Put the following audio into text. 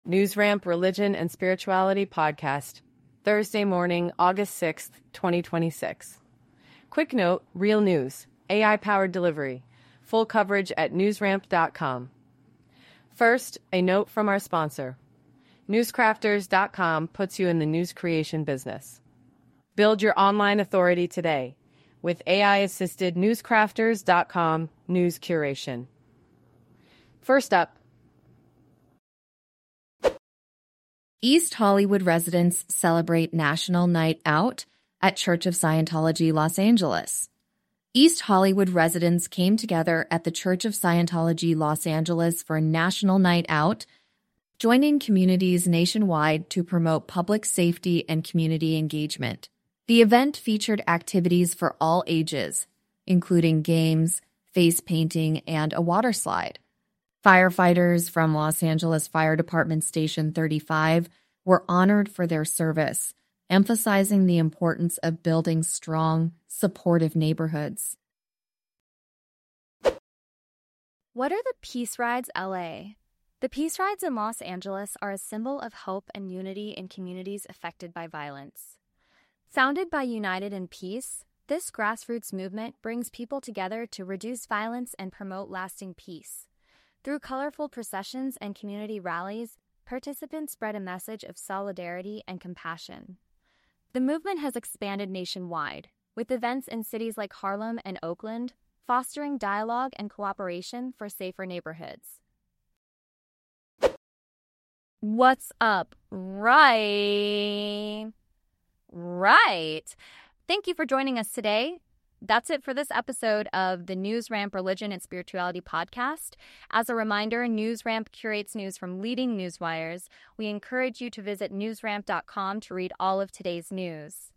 NewsRamp Religion and Spirituality Podcast, Thursday morning, August 6th, 2026. Quick note, real news, AI-powered delivery, full coverage at newsramp.com. First, a note from our sponsor. Newscrafters.com puts you in the news creation business. Build your online authority today with AI-assisted Newscrafters.com news curation. First up, East Hollywood residents celebrate National Night Out at Church of Scientology Los Angeles. East Hollywood residents came together at the Church of Scientology Los Angeles for National Night Out, joining communities nationwide to promote public safety and community engagement. The event featured activities for all ages, including games, face painting, and a water slide. Firefighters from Los Angeles Fire Department Station 35 were honored for their service, emphasizing the importance of building strong, supportive neighborhoods. What are the Peace Rides LA? The Peace Rides in Los Angeles are a symbol of hope and unity in communities affected by violence. Founded by United in Peace, this grassroots movement brings people together to reduce violence and promote lasting peace. Through colorful processions and community rallies, participants spread a message of solidarity and compassion. The movement has expanded nationwide, with events in cities like Harlem and Oakland, fostering dialogue and cooperation for safer neighborhoods. What's up? Right. Thank you for joining us today. That's it for this episode of the NewsRamp Religion and Spirituality Podcast. As a reminder, NewsRamp curates news from leading newswires. We encourage you to visit newsramp.com to read all of today's news.